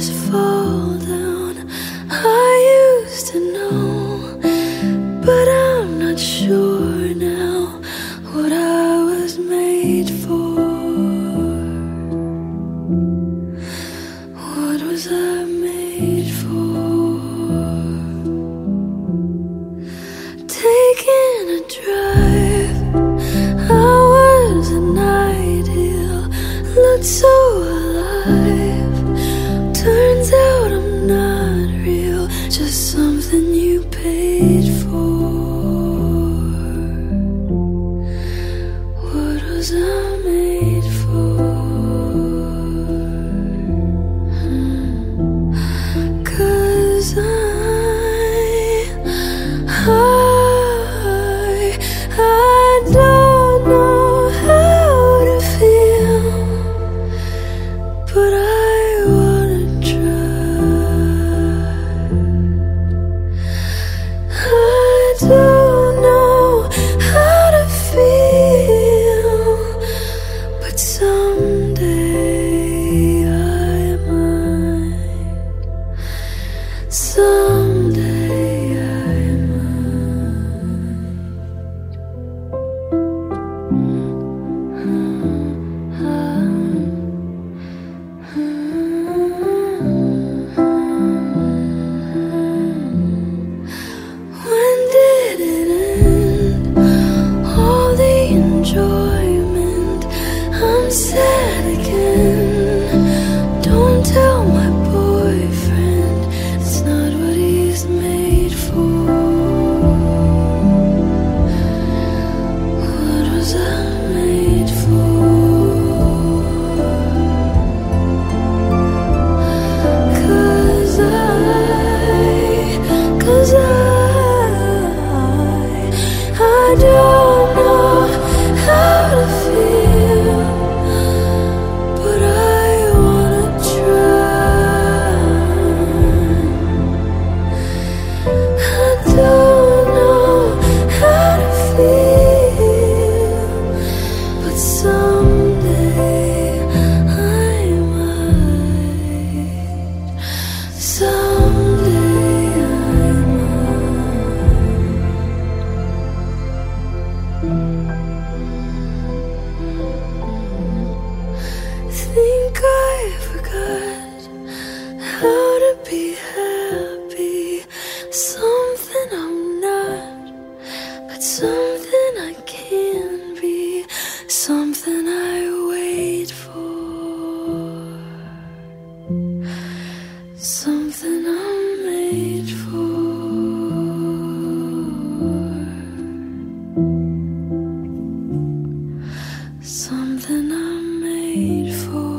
just fall down. I used to know, but I'm not sure now what I was made for. What was I made for? Taking a drive, I was an ideal, looked so alive. Turns out I'm not real, just something you paid for. What was I made for? 'Cause I don't know how to feel, but I wanna try. I don't know how to feel, but someday I might. Someday I When did it end? All the enjoyment. I'm sad again. Don't tell my boyfriend, it's not what he's made for. What was I made for? 'Cause I don't know how to feel, but I wanna try. I don't know how to feel, but someday I might. Someday I might. Think I forgot how to be happy. Something I'm not, but something I can be. Something I wait for. Something I'm made for. Something I'm made for.